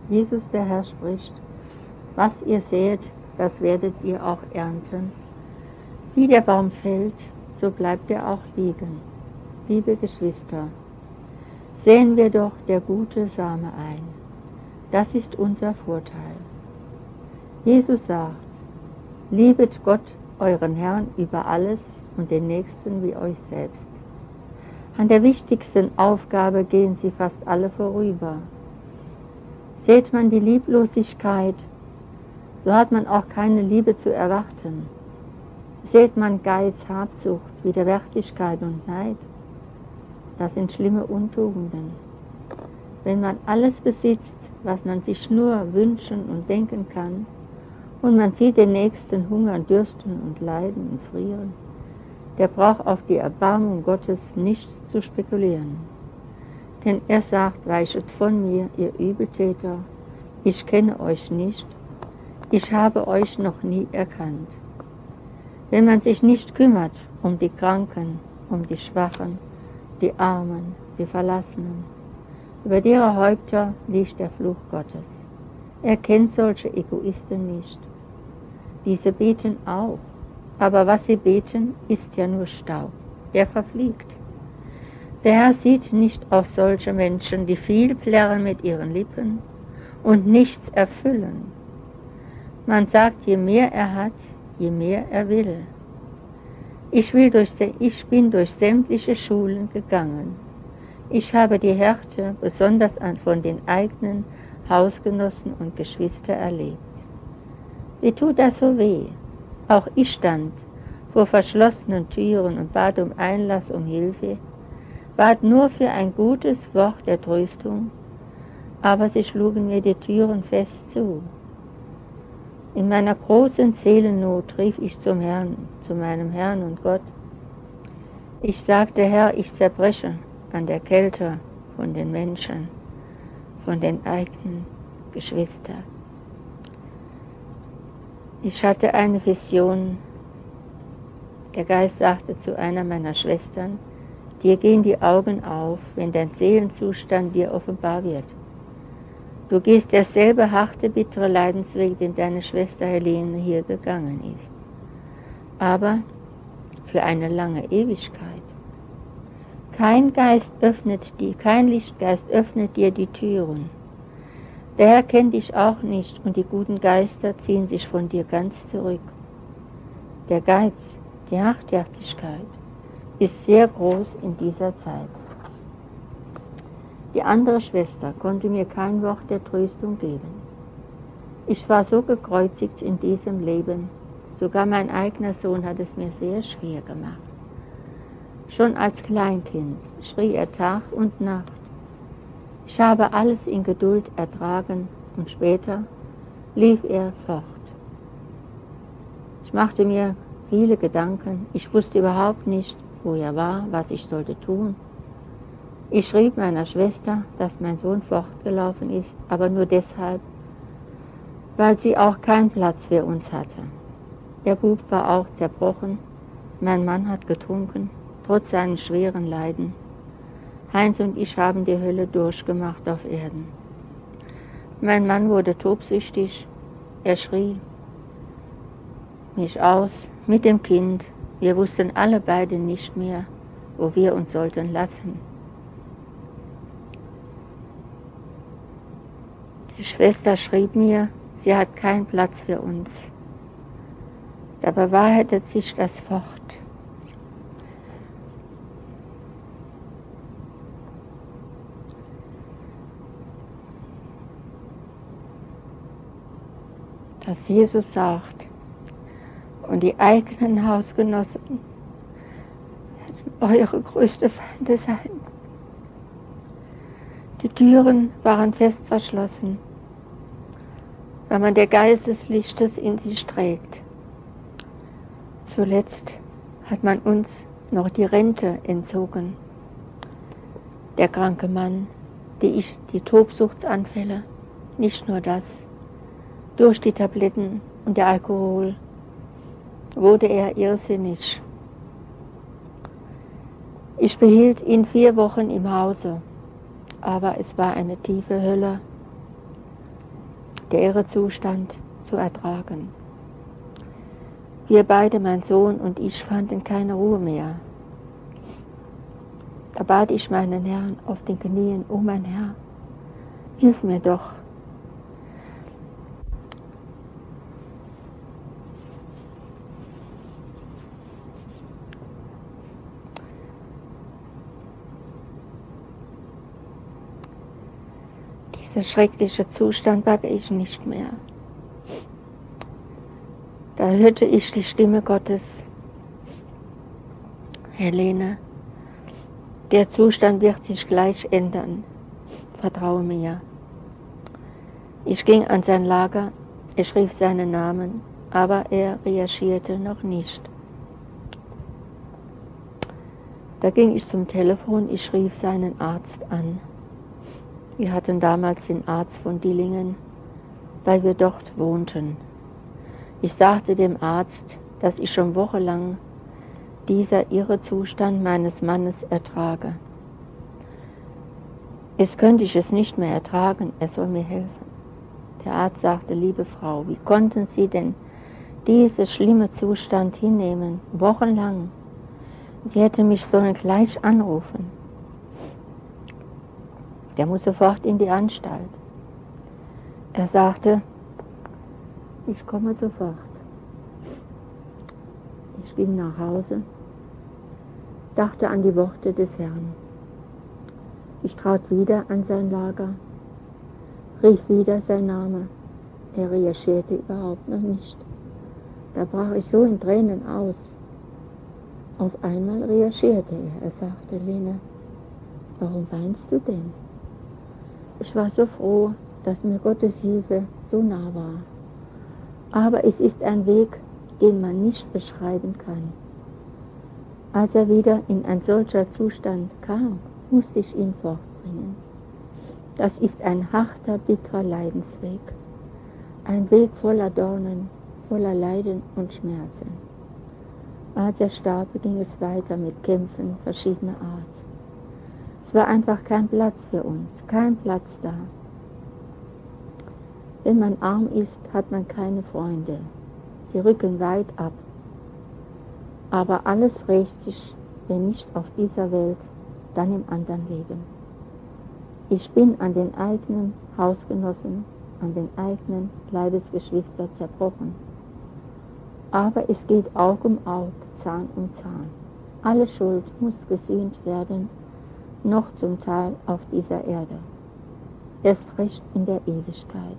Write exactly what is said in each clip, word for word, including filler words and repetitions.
Jesus der Herr spricht, was ihr seht, das werdet ihr auch ernten. Wie der Baum fällt, so bleibt er auch liegen. Liebe Geschwister, sehen wir doch der gute Same ein. Das ist unser Vorteil. Jesus sagt, liebet Gott, euren Herrn, über alles und den Nächsten wie euch selbst. An der wichtigsten Aufgabe gehen sie fast alle vorüber. Seht man die Lieblosigkeit, so hat man auch keine Liebe zu erwarten. Seht man Geiz, Habsucht, Widerwärtigkeit und Neid, das sind schlimme Untugenden. Wenn man alles besitzt, was man sich nur wünschen und denken kann, und man sieht den Nächsten hungern, dürsten und leiden und frieren, der braucht auf die Erbarmung Gottes nicht zu spekulieren. Denn er sagt, weichet von mir, ihr Übeltäter, ich kenne euch nicht, ich habe euch noch nie erkannt. Wenn man sich nicht kümmert um die Kranken, um die Schwachen, die Armen, die Verlassenen, über deren Häupter liegt der Fluch Gottes. Er kennt solche Egoisten nicht. Diese beten auch, aber was sie beten, ist ja nur Staub, der verfliegt. Der Herr sieht nicht auf solche Menschen, die viel plärren mit ihren Lippen und nichts erfüllen. Man sagt, je mehr er hat, je mehr er will. Ich, will durch, ich bin durch sämtliche Schulen gegangen. Ich habe die Härte besonders von den eigenen Hausgenossen und Geschwistern erlebt. Wie tut das so weh? Auch ich stand vor verschlossenen Türen und bat um Einlass, um Hilfe, bat nur für ein gutes Wort der Tröstung, aber sie schlugen mir die Türen fest zu. In meiner großen Seelennot rief ich zum Herrn, zu meinem Herrn und Gott. Ich sagte, Herr, ich zerbreche an der Kälte von den Menschen, von den eigenen Geschwistern. Ich hatte eine Vision. Der Geist sagte zu einer meiner Schwestern, dir gehen die Augen auf, wenn dein Seelenzustand dir offenbar wird. Du gehst derselbe harte, bittere Leidensweg, den deine Schwester Helene hier gegangen ist. Aber für eine lange Ewigkeit. Kein Geist öffnet die, kein Lichtgeist öffnet dir die Türen. Der Herr kennt dich auch nicht und die guten Geister ziehen sich von dir ganz zurück. Der Geiz, die Hartherzigkeit, ist sehr groß in dieser Zeit. Die andere Schwester konnte mir kein Wort der Tröstung geben. Ich war so gekreuzigt in diesem Leben, sogar mein eigener Sohn hat es mir sehr schwer gemacht. Schon als Kleinkind schrie er Tag und Nacht. Ich habe alles in Geduld ertragen und später lief er fort. Ich machte mir viele Gedanken, ich wusste überhaupt nicht, wo er war, was ich sollte tun. Ich schrieb meiner Schwester, dass mein Sohn fortgelaufen ist, aber nur deshalb, weil sie auch keinen Platz für uns hatte. Der Bub war auch zerbrochen, mein Mann hat getrunken, trotz seinen schweren Leiden. Heinz und ich haben die Hölle durchgemacht auf Erden. Mein Mann wurde tobsüchtig, er schrie mich aus mit dem Kind. Wir wussten alle beide nicht mehr, wo wir uns sollten lassen. Die Schwester schrieb mir, sie hat keinen Platz für uns. Da bewahrheitet sich das Wort. Dass Jesus sagt, und die eigenen Hausgenossen werden eure größte Feinde sein. Die Türen waren fest verschlossen, weil man der Geist des Lichtes in sie trägt. Zuletzt hat man uns noch die Rente entzogen. Der kranke Mann, die, ich, die Tobsuchtsanfälle, nicht nur das. Durch die Tabletten und der Alkohol wurde er irrsinnig. Ich behielt ihn vier Wochen im Hause, aber es war eine tiefe Hölle. der irre Zustand zu ertragen. Wir beide, mein Sohn und ich, fanden keine Ruhe mehr. Da bat ich meinen Herrn auf den Knien: O mein Herr, hilf mir doch. Dieser schreckliche Zustand packe ich nicht mehr. Da hörte ich die Stimme Gottes: Helene, der Zustand wird sich gleich ändern. Vertraue mir. Ich ging an sein Lager, ich rief seinen Namen, aber er reagierte noch nicht. Da ging ich zum Telefon, ich rief seinen Arzt an. Wir hatten damals den Arzt von Dillingen, weil wir dort wohnten. Ich sagte dem Arzt, dass ich schon wochenlang dieser irre Zustand meines Mannes ertrage. Jetzt könnte ich es nicht mehr ertragen, er soll mir helfen. Der Arzt sagte: Liebe Frau, wie konnten Sie denn diesen schlimmen Zustand hinnehmen, wochenlang? Sie hätten mich sollen gleich anrufen. Der muss sofort in die Anstalt. Er sagte: Ich komme sofort. Ich ging nach Hause, dachte an die Worte des Herrn. Ich trat wieder an sein Lager, rief wieder sein Name. Er reagierte überhaupt noch nicht. Da brach ich so in Tränen aus. Auf einmal reagierte er. Er sagte: Lene, warum weinst du denn? Ich war so froh, dass mir Gottes Hilfe so nah war. Aber es ist ein Weg, den man nicht beschreiben kann. Als er wieder in ein solcher Zustand kam, musste ich ihn fortbringen. Das ist ein harter, bitterer Leidensweg. Ein Weg voller Dornen, voller Leiden und Schmerzen. Als er starb, ging es weiter mit Kämpfen verschiedener Art. Es war einfach kein Platz für uns, kein Platz da. Wenn man arm ist, hat man keine Freunde. Sie rücken weit ab. Aber alles rächt sich, wenn nicht auf dieser Welt, dann im anderen Leben. Ich bin an den eigenen Hausgenossen, an den eigenen Leibesgeschwistern zerbrochen. Aber es geht Aug um Aug, Zahn um Zahn. Alle Schuld muss gesühnt werden, noch zum Teil auf dieser Erde, erst recht in der Ewigkeit.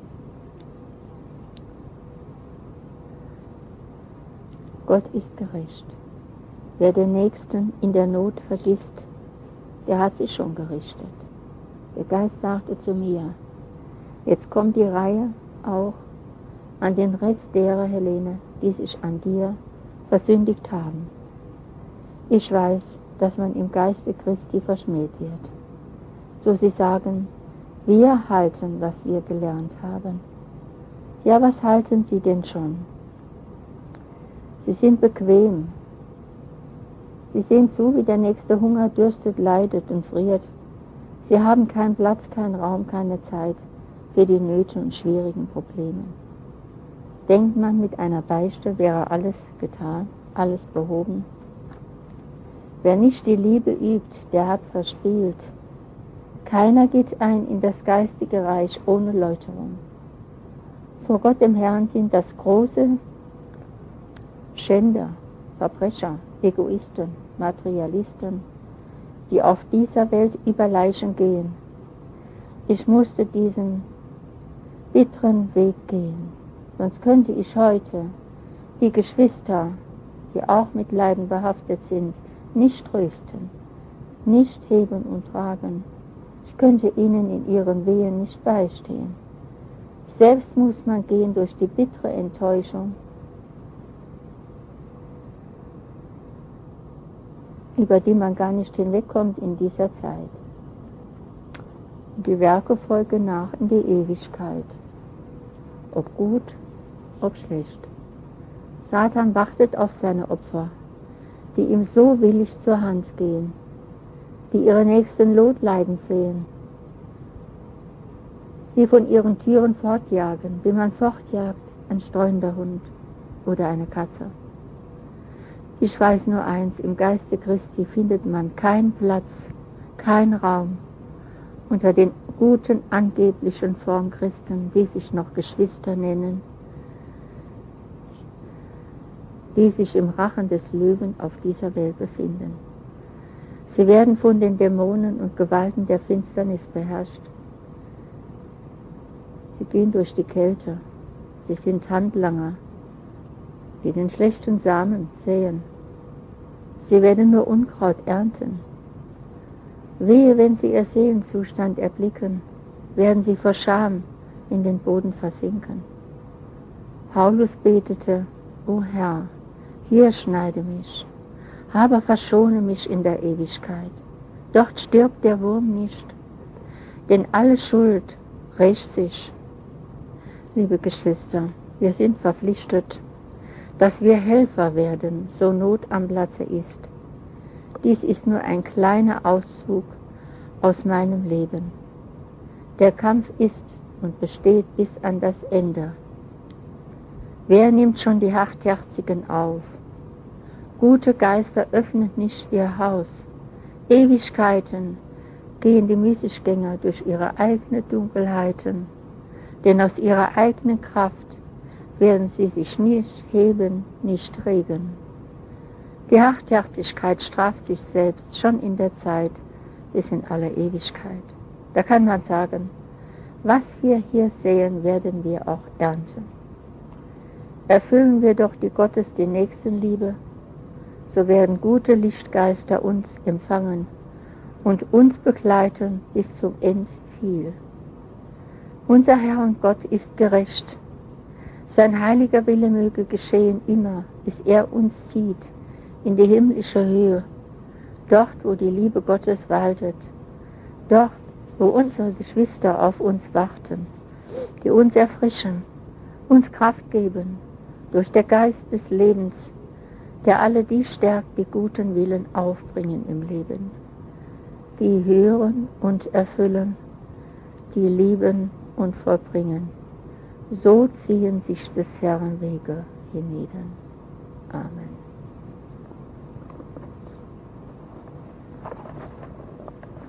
Gott ist gerecht. Wer den Nächsten in der Not vergisst, der hat sich schon gerichtet. Der Geist sagte zu mir: Jetzt kommt die Reihe auch an den Rest derer, Helene, die sich an dir versündigt haben. Ich weiß, dass man im Geiste Christi verschmäht wird. So sie sagen: Wir halten, was wir gelernt haben. Ja, was halten sie denn schon? Sie sind bequem. Sie sehen zu, wie der nächste Hunger dürstet, leidet und friert. Sie haben keinen Platz, keinen Raum, keine Zeit für die Nöte und schwierigen Probleme. Denkt man, mit einer Beichte wäre alles getan, alles behoben? Wer nicht die Liebe übt, der hat verspielt. Keiner geht ein in das geistige Reich ohne Läuterung. Vor Gott dem Herrn sind das große Schänder, Verbrecher, Egoisten, Materialisten, die auf dieser Welt über Leichen gehen. Ich musste diesen bitteren Weg gehen, sonst könnte ich heute die Geschwister, die auch mit Leiden behaftet sind, nicht trösten, nicht heben und tragen. Ich könnte ihnen in ihren Wehen nicht beistehen. Selbst muss man gehen durch die bittere Enttäuschung, über die man gar nicht hinwegkommt in dieser Zeit. Die Werke folgen nach in die Ewigkeit, ob gut, ob schlecht. Satan wartet auf seine Opfer, die ihm so willig zur Hand gehen, die ihre nächsten Not leiden sehen. sie von ihren Türen fortjagen, wie man fortjagt ein streunender Hund oder eine Katze. Ich weiß nur eins, im Geiste Christi findet man keinen Platz, keinen Raum unter den guten angeblichen Formchristen, die sich noch Geschwister nennen, die sich im Rachen des Löwen auf dieser Welt befinden. Sie werden von den Dämonen und Gewalten der Finsternis beherrscht. Sie gehen durch die Kälte. Sie sind Handlanger, die den schlechten Samen säen. Sie werden nur Unkraut ernten. Wehe, wenn sie ihr Seelenzustand erblicken, werden sie vor Scham in den Boden versinken. Paulus betete, O Herr, hier schneide mich, aber verschone mich in der Ewigkeit. Dort stirbt der Wurm nicht, denn alle Schuld rächt sich. Liebe Geschwister, wir sind verpflichtet, dass wir Helfer werden, so Not am Platze ist. Dies ist nur ein kleiner Auszug aus meinem Leben. Der Kampf ist und besteht bis an das Ende. Wer nimmt schon die Hartherzigen auf? Gute Geister öffnen nicht ihr Haus. Ewigkeiten gehen die Müßiggänger durch ihre eigenen Dunkelheiten, denn aus ihrer eigenen Kraft werden sie sich nicht heben, nicht regen. Die Hartherzigkeit straft sich selbst schon in der Zeit bis in alle Ewigkeit. Da kann man sagen, was wir hier säen, werden wir auch ernten. Erfüllen wir doch die Gottes die Nächstenliebe, so werden gute Lichtgeister uns empfangen und uns begleiten bis zum Endziel. Unser Herr und Gott ist gerecht. Sein heiliger Wille möge geschehen immer, bis er uns zieht in die himmlische Höhe, dort, wo die Liebe Gottes waltet, dort, wo unsere Geschwister auf uns warten, die uns erfrischen, uns Kraft geben, durch den Geist des Lebens, der alle die stärkt, die guten Willen aufbringen im Leben, die hören und erfüllen, die lieben und vollbringen. So ziehen sich des Herrn Wege hienieden. Amen.